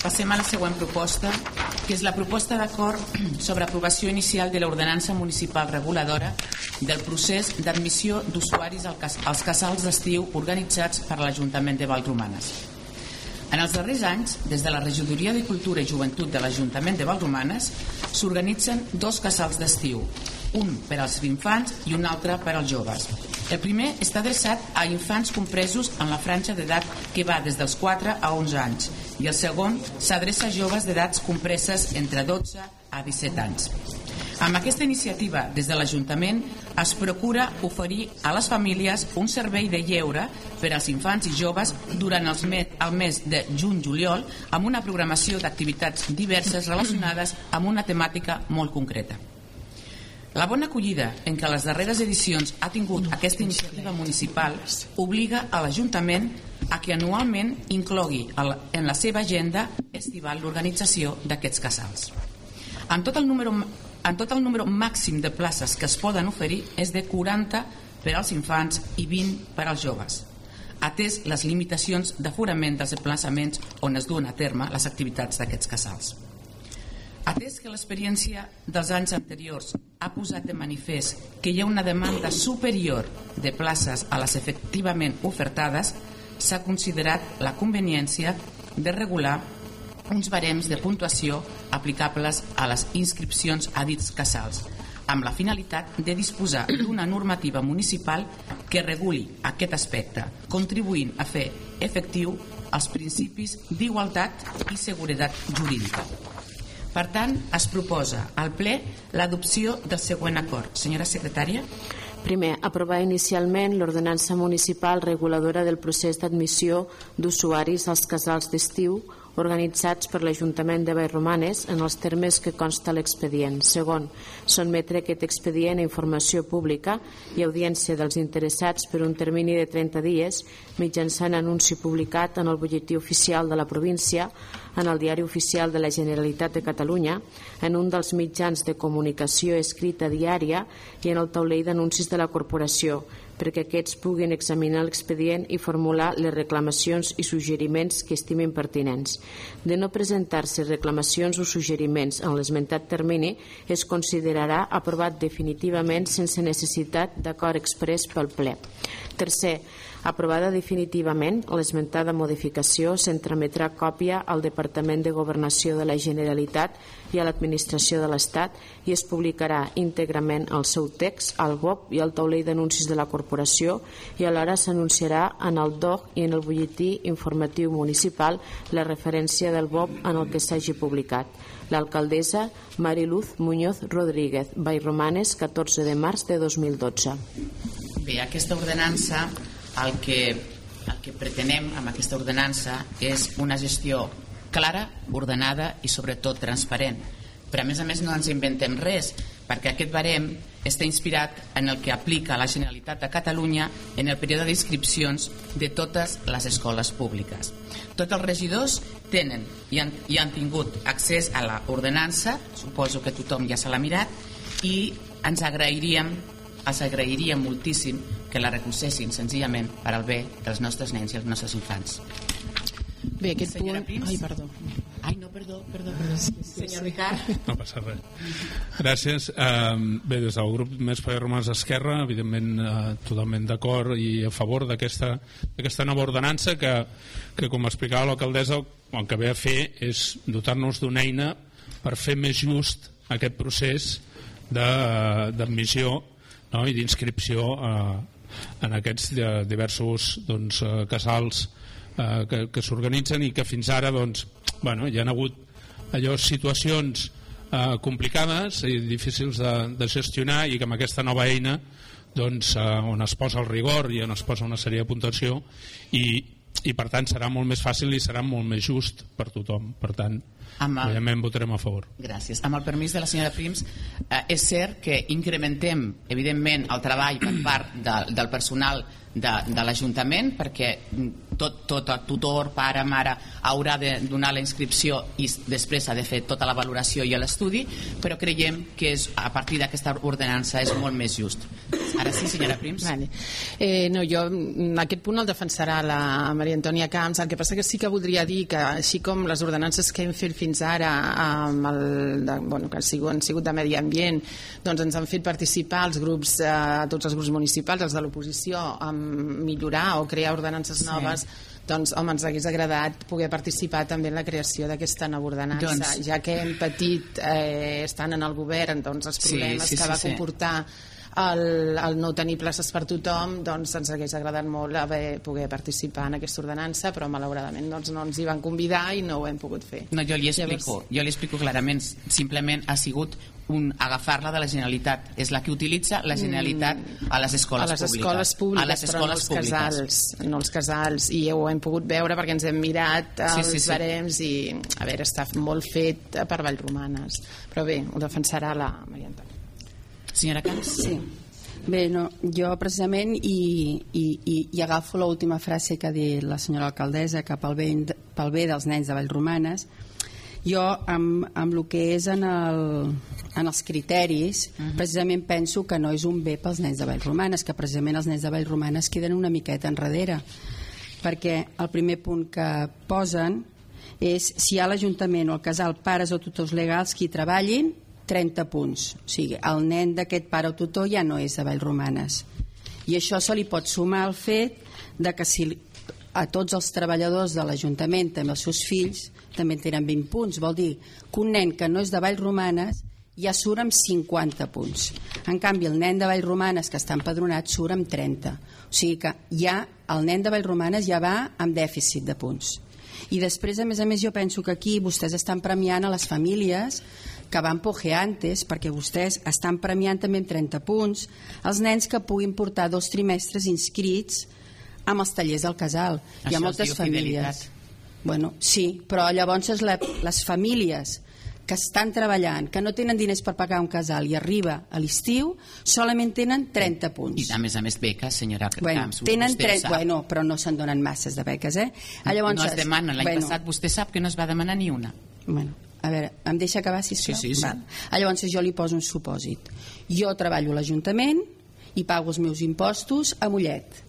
Passem a la següent proposta, que és la proposta d'acord sobre aprovació inicial de l'ordenança municipal reguladora del procés d'admissió d'usuaris als casals d'estiu organitzats per l'Ajuntament de Vallromanes. En els darrers anys, des de la Regidoria de Cultura i Joventut de l'Ajuntament de Vallromanes, s'organitzen 2 casals d'estiu, un per als infants i un altre per als joves. El primer està adreçat a infants compresos en la franja d'edat que va des dels 4 a 11 anys i el segon s'adreça a joves d'edats compreses entre 12 a 17 anys. Amb aquesta iniciativa, des de l'Ajuntament, es procura oferir a les famílies un servei de lleure per als infants i joves durant el mes de juny-juliol amb una programació d'activitats diverses relacionades amb una temàtica molt concreta. La bona acollida en què les darreres edicions ha tingut aquesta iniciativa municipal obliga a l'Ajuntament a que anualment inclogui en la seva agenda estival l'organització d'aquests casals. En tot el número màxim de places que es poden oferir és de 40 per als infants i 20 per als joves, atès les limitacions d'aforament dels emplaçaments on es duen a terme les activitats d'aquests casals. Atès que l'experiència dels anys anteriors ha posat de manifest que hi ha una demanda superior de places a les efectivament ofertades, s'ha considerat la conveniència de regular uns barems de puntuació aplicables a les inscripcions a dits casals, amb la finalitat de disposar d'una normativa municipal que reguli aquest aspecte, contribuint a fer efectiu els principis d'igualtat i seguretat jurídica. Per tant, es proposa al ple l'adopció del següent acord. Senyora secretària. Primer, aprovar inicialment l'ordenança municipal reguladora del procés d'admissió d'usuaris als casals d'estiu organitzats per l'Ajuntament de Vallromanes en els termes que consta l'expedient. Segon, sotmetre aquest expedient a informació pública i audiència dels interessats per un termini de 30 dies mitjançant anunci publicat en el butlletí oficial de la província, en el Diari Oficial de la Generalitat de Catalunya, en un dels mitjans de comunicació escrita diària i en el taulell d'anuncis de la corporació, perquè aquests puguin examinar l'expedient i formular les reclamacions i suggeriments que estimin pertinents. De no presentar-se reclamacions o suggeriments en l'esmentat termini, es considerarà aprovat definitivament sense necessitat d'acord exprés pel ple. Tercer, aprovada definitivament, l'esmentada modificació se'n trametrà còpia al Departament de Governació de la Generalitat i a l'Administració de l'Estat i es publicarà íntegrament el seu text al BOP i al taulell d'anuncis de la corporació i alhora s'anunciarà en el DOC i en el butlletí informatiu municipal la referència del BOP en el que s'hagi publicat. L'alcaldessa Mariluz Muñoz Rodríguez, Vallromanes, 14 de març de 2012. Bé, aquesta ordenança, el que pretenem amb aquesta ordenança és una gestió clara, ordenada i sobretot transparent. Però a més no ens inventem res, perquè aquest barem està inspirat en el que aplica la Generalitat de Catalunya en el període d'inscripcions de totes les escoles públiques. Tots els regidors tenen i han tingut accés a l'ordenança, suposo que tothom ja se l'ha mirat, i els agrairíem moltíssim que la recolzessin senzillament per al bé dels nostres nens i els nostres infants. Bé, aquest Senyora punt... Prims? Perdó. Senyor Ricard. No passa res. Gràcies. Bé, des del grup Més Vallromanes Esquerra, evidentment totalment d'acord i a favor d'aquesta nova ordenança que com explicava l'alcaldessa, el que ve a fer és dotar-nos d'una eina per fer més just aquest procés d'admissió, no? I d'inscripció en aquests diversos casals que s'organitzen i que fins ara hi ha hagut situacions complicades i difícils de gestionar i que amb aquesta nova eina on es posa el rigor i on es posa una sèrie de puntuació i per tant serà molt més fàcil i serà molt més just per tothom. Per tant, evidentment votarem a favor. Gràcies. Amb el permís de la senyora Prims, és cert que incrementem evidentment el treball per part del personal de l'Ajuntament, perquè tot tutor, pare, mare haurà de donar la inscripció i després ha de fer tota la valoració i l'estudi, però creiem que a partir d'aquesta ordenança és molt més just. Ara sí, senyora Prims. Vale. No, jo aquest punt el defensarà la Maria Antònia Camps. El que passa que sí que voldria dir que així com les ordenances que hem fet fins ara que han sigut de medi ambient, doncs ens han fet participar els grups, tots els grups municipals, els de l'oposició, a millorar o crear ordenances noves. Doncs, home, ens hagués agradat poder participar també en la creació d'aquesta nova ordenança, ja que hem patit, estant en el govern, els problemes que va comportar el no tenir places per tothom, doncs ens hagués agradat molt poder participar en aquesta ordenança, però malauradament no ens hi van convidar i no ho hem pogut fer. No, jo li explico clarament. Simplement ha sigut agafar-la de la Generalitat. És la que utilitza la Generalitat a les escoles públiques. Però no els casals. I ho hem pogut veure perquè ens hem mirat els barems i, a veure, està molt fet per Vallromanes. Però bé, ho defensarà la Maria Antònia. Senyora Camps? Sí. Bé, no, jo precisament i agafo l'última frase que ha dit la senyora alcaldessa, que pel bé dels nens de Vallromanes, jo amb el que és en els criteris, precisament penso que no és un bé pels nens de Vallromanes, que precisament els nens de Vallromanes queden una miqueta enrere, perquè el primer punt que posen és si hi ha l'Ajuntament o el casal pares o tutors legals qui treballin 30 punts, o sigui, el nen d'aquest pare o tutor ja no és de Vallromanes, i això se li pot sumar al fet de que si a tots els treballadors de l'Ajuntament, també els seus fills, també tenen 20 punts, vol dir que un nen que no és de Vallromanes ja surt amb 50 punts, en canvi el nen de Vallromanes que està empadronat surt amb 30, o sigui que ja el nen de Vallromanes ja va amb dèficit de punts. I després, a més, jo penso que aquí vostès estan premiant a les famílies que van pojeantes, perquè vostès estan premiant també amb 30 punts els nens que puguin portar 2 trimestres inscrits amb els tallers del casal. Hi ha moltes famílies. Bueno, sí, però llavors les famílies que estan treballant, que no tenen diners per pagar un casal i arriba a l'estiu, solament tenen 30 punts. I a més beques, senyora Camps. Tenen 30, però no se'n donen masses de beques, No es demanen, l'any passat vostè sap que no es va demanar ni una. Bueno, a veure, em deixa acabar, sisplau? Sí. Llavors jo li poso un supòsit. Jo treballo a l'Ajuntament i pago els meus impostos a Mollet.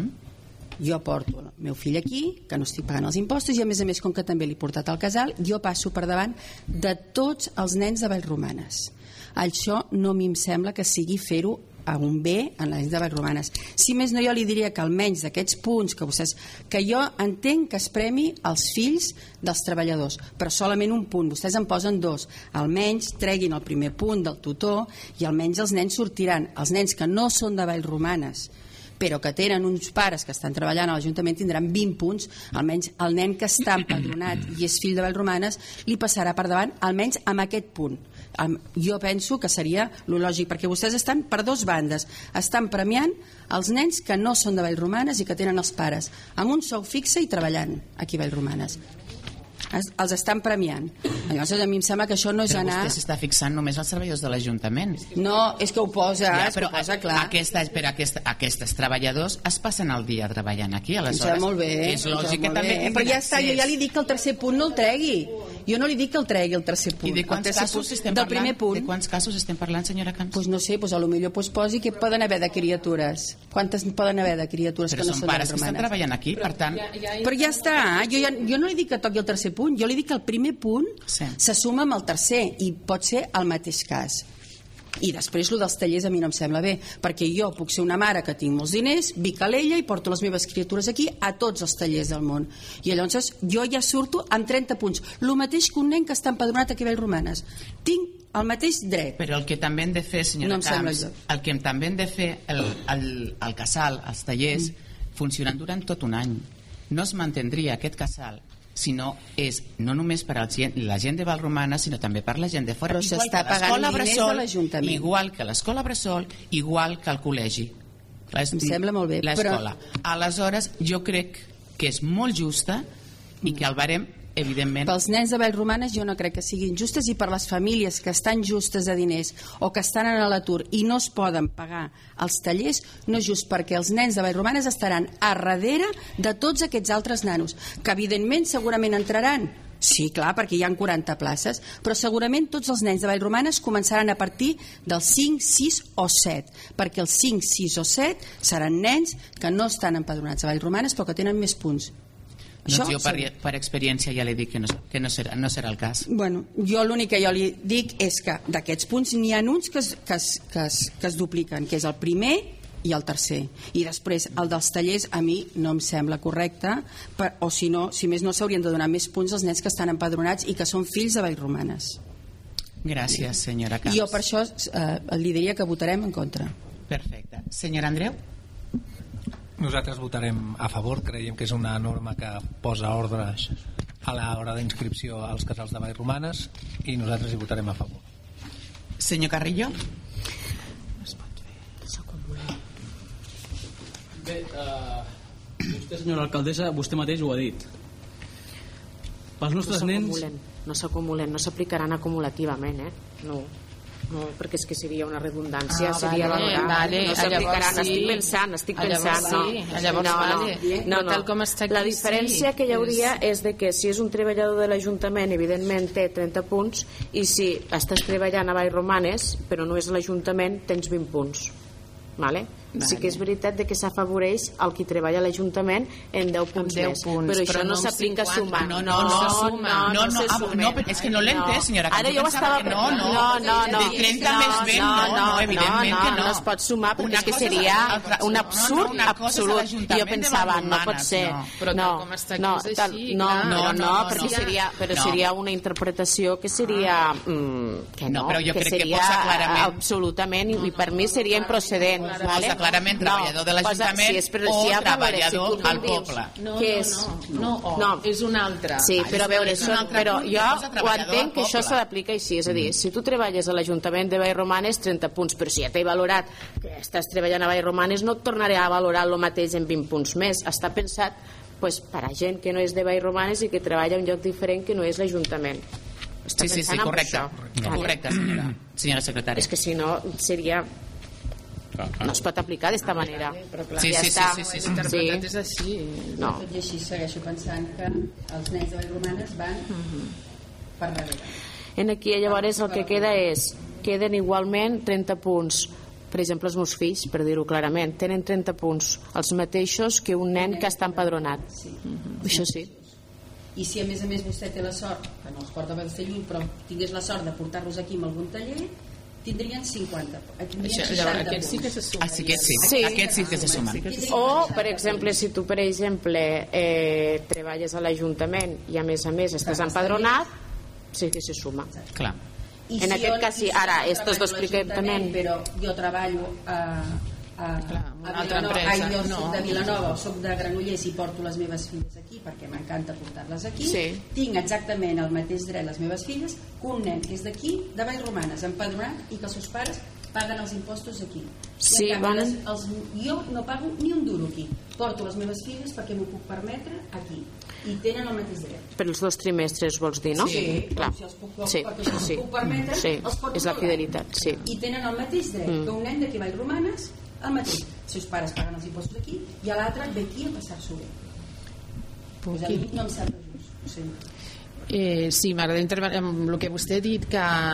Jo porto el meu fill aquí, que no estic pagant els impostos, i a més, com que també l'he portat al casal, jo passo per davant de tots els nens de Vallromanes. Això no em sembla que sigui fer-ho a un bé en les de Vallromanes. Si més no, jo li diria que almenys d'aquests punts que jo entenc que es premi als fills dels treballadors, però solament un punt, vostès en posen 2, almenys treguin el primer punt del tutor i almenys els nens sortiran. Els nens que no són de Vallromanes però que tenen uns pares que estan treballant a l'Ajuntament tindran 20 punts, almenys el nen que està empadronat i és fill de Vallromanes li passarà per davant almenys amb aquest punt. Jo penso que seria lo lògic, perquè vostès estan per 2 bandes, estan premiant els nens que no són de Vallromanes i que tenen els pares amb un sou fixe i treballant aquí a Vallromanes. Els estan premiant. Llavors a mi em sembla que això no és anar... Però vostè s'està fixant només als treballadors de l'Ajuntament. No, és que ho posa, però clar. Aquests treballadors es passen el dia treballant aquí, aleshores molt bé, és lògic que també... Però ja està, jo ja li dic que el tercer punt no el tregui. Jo no li dic que el tregui el tercer punt. I de quants casos estem parlant? De quants casos estem parlant, senyora Camps? Doncs no sé, a lo millor posi que poden haver de criatures. Quantes poden haver de criatures que no són de pares que estan treballant aquí, per tant... Però ja està, jo no li dic que toqui el tercer punt, jo li dic que el primer punt se suma amb el tercer i pot ser el mateix cas. I després el dels tallers a mi no em sembla bé, perquè jo puc ser una mare que tinc molts diners, vic a l'ella i porto les meves criatures aquí a tots els tallers del món, i llavors jo ja surto amb 30 punts, el mateix que un nen que està empadronat aquí a Vallromanes. Tinc el mateix dret. Però el que també hem de fer, senyora Camps, el que també hem de fer el casal, els tallers funcionen durant tot un any. No es mantindria aquest casal sinó és no només per a la gent de Vallromanes, sinó també per la gent de fora. Però s'està pagant diners de l'Ajuntament. Igual que l'escola Bressol, igual que el col·legi. Em sembla molt bé. L'escola. Aleshores, jo crec que és molt justa i que el barem evidentment... Pels nens de Vallromanes jo no crec que siguin justes, i per les famílies que estan justes de diners o que estan en l'atur i no es poden pagar els tallers, no és just, perquè els nens de Vallromanes estaran a darrere de tots aquests altres nanos, que evidentment segurament entraran. Sí, clar, perquè hi ha 40 places, però segurament tots els nens de Vallromanes començaran a partir dels 5, 6 o 7, perquè els 5, 6 o 7 seran nens que no estan empadronats a Vallromanes però que tenen més punts. Doncs jo per experiència ja li dic que no serà el cas. Bueno, jo l'únic que jo li dic és que d'aquests punts n'hi ha uns que es dupliquen, que és el primer i el tercer, i després el dels tallers a mi no em sembla correcte, o si no, si més no, s'haurien de donar més punts als nens que estan empadronats i que són fills de Vallromanes. Gràcies, senyora Camps. I jo per això li diria que votarem en contra. Perfecte. Senyora Andreu? Nosaltres votarem a favor, creiem que és una norma que posa ordre a l'hora d'inscripció als casals de Vallromanes, i nosaltres hi votarem a favor. Senyor Carrillo? Bé, vostè, senyora alcaldessa, vostè mateix ho ha dit. Pels nostres nens... No s'acumulen, no s'aplicaran acumulativament, No, perquè és que seria una redundància, seria valorar. No s'aplicaran, estic pensant. No, tal com està aquí. La diferència que hi hauria és de que si és un treballador de l'Ajuntament, evidentment té 30 punts, i si estàs treballant a Vallromanes, però no és l'Ajuntament, tens 20 punts. Sí que és veritat que s'afavoreix el qui treballa a l'Ajuntament en 10 punts més, però això no s'aplica sumant. No, és que no l'he entès, senyora. Ara jo ho estava... De 30 més 20, no, evidentment que no. No es pot sumar perquè és que seria un absurd absolut. I jo pensava, no pot ser. Però tal com està aquí és així. Però seria una interpretació que seria... que seria absolutament, i per mi seria improcedent. Posa clarament treballador de l'Ajuntament o treballador al poble. No, és un altre. Sí, però a veure, però jo ho entenc que això s'ha d'aplicar així, és a dir, si tu treballes a l'Ajuntament de Vallromanes, 30 punts, però si ja t'he valorat que estàs treballant a Vallromanes, no et tornaré a valorar el mateix en 20 punts més. Està pensat per a gent que no és de Vallromanes i que treballa a un lloc diferent que no és l'Ajuntament. Sí, correcte, senyora secretària. És que si no seria... No es pot aplicar d'esta manera. Sí. Interpretat és així. No. Tot i així segueixo pensant que els nens de Vallromanes van per darrere. En aquí llavors el que queda és queden igualment 30 punts. Per exemple, els meus fills, per dir-ho clarament, tenen 30 punts, els mateixos que un nen que està empadronat. Això sí. I si a més vostè té la sort, que no els porta a Castelló, però tingués la sort de portar-los aquí amb algun taller, tindrien 50, tindrien 60 punts. Sí que se sumen. Aquests sí que se sumen. O, per exemple, si tu, per exemple, treballes a l'Ajuntament i a més estàs empadronat, sí que se suma. Clar. En aquest cas, sí. Ara, esto es expliquem també. Però jo treballo a soc de Vilanova o soc de Granollers i porto les meves filles aquí perquè m'encanta portar-les aquí, tinc exactament el mateix dret les meves filles que un nen que és d'aquí, de Vallromanes, empadronat i que els seus pares paguen els impostos aquí. Sí, jo no pago ni un duro aquí, porto les meves filles perquè m'ho puc permetre aquí i tenen el mateix dret. Per els 2 trimestres vols dir, no? Sí, clar. Si els puc permetre, els porto és la fidelitat, sí. I tenen el mateix dret que un nen d'aquí a Vallromanes, el mateix. Els seus pares paguen els impostos aquí i a l'altre ve aquí a passar-s'ho bé. Pues a mi no em sembla just, ho sento. Sí, m'agrada intervenir amb el que vostè ha dit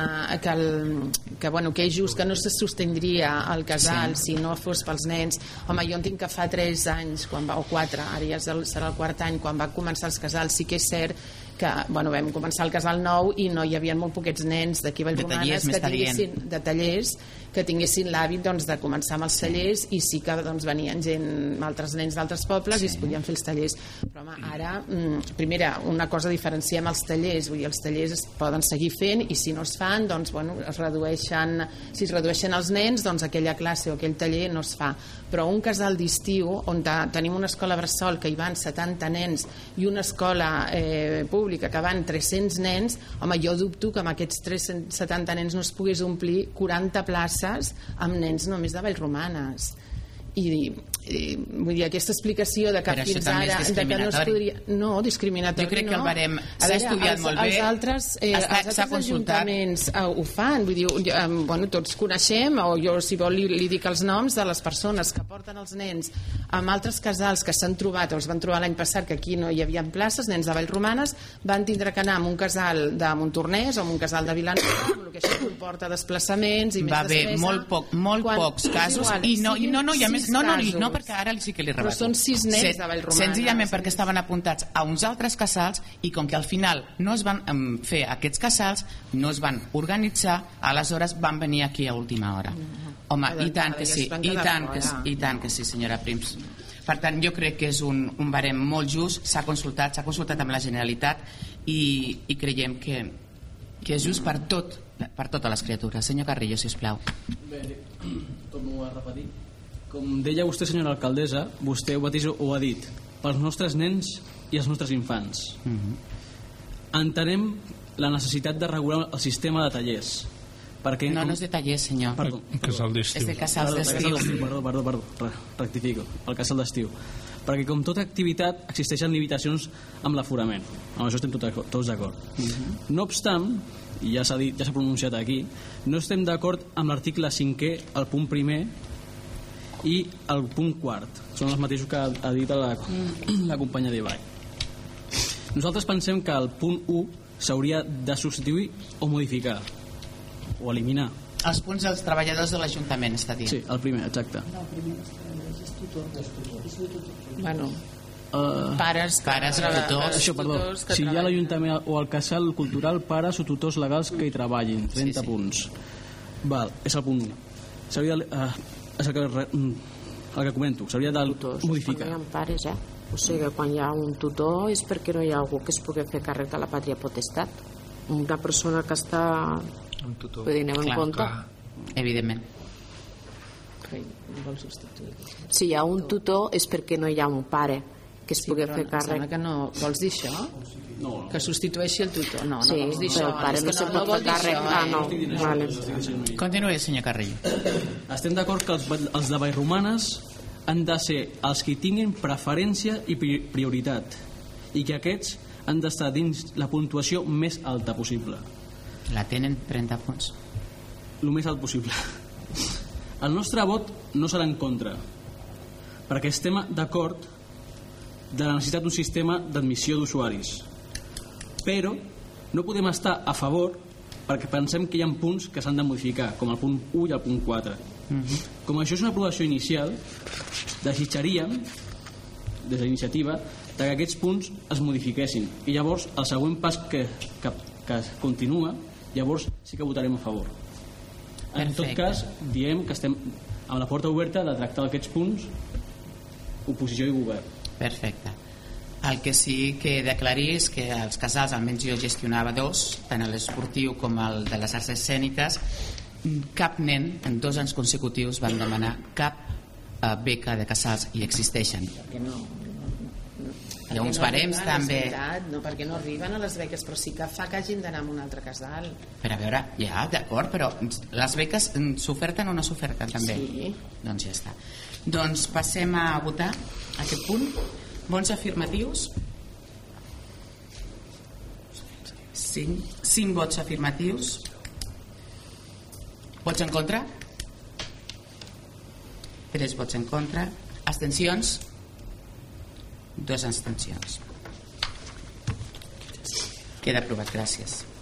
que és just que no se sostindria el casal si no fos pels nens. Home, jo entenc que fa 3 anys o 4, ara ja serà el 4 any quan va començar els casals, sí que és cert que vam començar el casal nou i no hi havia molt poquets nens d'aquí a Vallromanes de tallers que tinguessin l'hàbit de començar amb els tallers, i sí que venien altres nens d'altres pobles i es podien fer els tallers. Però home, ara primera, una cosa, diferenciem els tallers, vull dir, els tallers es poden seguir fent i si no es fan, es redueixen, si es redueixen els nens, aquella classe o aquell taller no es fa. Però un casal d'estiu on tenim una escola bressol que hi van 70 nens i una escola pública que van 300 nens, home, jo dubto que amb aquests 370 nens no es pogués omplir 40 places amb nens només de Vallromanes. vull dir, aquesta explicació de que fins ara de que no es podria... No, discriminatori no. Jo crec que el barem s'ha estudiat molt bé, els altres ajuntaments ho fan, vull dir, bueno, tots coneixem, o jo si vol li dic els noms de les persones que porten els nens amb altres casals que s'han trobat o els van trobar l'any passat que aquí no hi havia places, nens de Vallromanes van tindre que anar a un casal de Montornès o a un casal de Vilanova, amb el que això comporta desplaçaments i més despesa. Va haver molt pocs casos i a més, no, perquè ara sí que li rebato. Però són 6 nens de Vallromanes. Senzillament perquè estaven apuntats a uns altres casals i com que al final no es van fer aquests casals, no es van organitzar, aleshores van venir aquí a última hora. Home, i tant que sí, i tant que sí, senyora Prims. Per tant, jo crec que és un barem molt just, s'ha consultat amb la Generalitat i creiem que és just per totes les criatures. Senyor Carrillo, sisplau. Bé, torno a repetir. Com deia vostè, senyora alcaldessa, vostè ho ha dit, pels nostres nens i els nostres infants. Entenem la necessitat de regular el sistema de tallers. Perquè, no és de tallers, senyor. Perdó. És de casals d'estiu. Perdó, rectifico, el casal d'estiu. Perquè com tota activitat existeixen limitacions amb l'aforament. Amb això estem tots d'acord. No obstant, i ja s'ha dit, ja s'ha pronunciat aquí, no estem d'acord amb l'article 5è, el punt primer, i el punt quart. Són els mateixos que ha dit la companya d'Ibai. Nosaltres pensem que el punt 1 s'hauria de substituir o modificar o eliminar. Els punts dels treballadors de l'Ajuntament, està dient. Sí, el primer, exacte. No, el primer dels treballadors és tutor. Bueno, pares, tutors. Això, perdó. Si hi ha l'Ajuntament o el casal cultural, pares o tutors legals que hi treballin, 30 punts. Val, és el punt 1. S'hauria de... és el que comento, s'hauria de modificar. Quan hi ha pares, o sigui, quan hi ha un tutor és perquè no hi ha algú que es pugui fer càrrec de la pàtria potestat. Una persona que està... Un tutor. Vull dir, anem en compte. Evidentment. Si hi ha un tutor és perquè no hi ha un pare que es pugui fer càrrec. Sembla que no vols dir això? No. Que substitueixi el tutor. No sí, vols dir això. El pare no se pot fer càrrec. No. Vale. Continuï, senyor Carrillo. Estem d'acord que els de Vallromanes han de ser els que tinguin preferència i prioritat i que aquests han d'estar dins la puntuació més alta possible. La tenen 30 punts. El més alt possible. El nostre vot no serà en contra, perquè estem d'acord de la necessitat d'un sistema d'admissió d'usuaris. Però no podem estar a favor perquè pensem que hi ha punts que s'han de modificar, com el punt 1 i el punt 4. Com això és una aprovació inicial, desitjaríem, des de l'iniciativa, que aquests punts es modifiquessin. I llavors, el següent pas que continua, llavors sí que votarem a favor. En tot cas, diem que estem amb la porta oberta de tractar aquests punts, oposició i govern. Perfecte. El que sí que he d'aclarir és que els casals, almenys jo gestionava 2, tant l'esportiu com el de les arts escèniques, cap nen en 2 anys consecutius van demanar cap beca de casals i existeixen. Hi ha uns barems també. No, perquè no arriben a les beques, però sí que fa que hagin d'anar a un altre casal. Però a veure, ja, d'acord, però les beques s'oferten o no s'oferten també? Sí. Doncs ja està. Doncs passem a votar aquest punt. Bons afirmatius? 5 vots afirmatius. Vots en contra? 3 vots en contra. Abstencions? 2 abstencions. Queda aprovat, gràcies.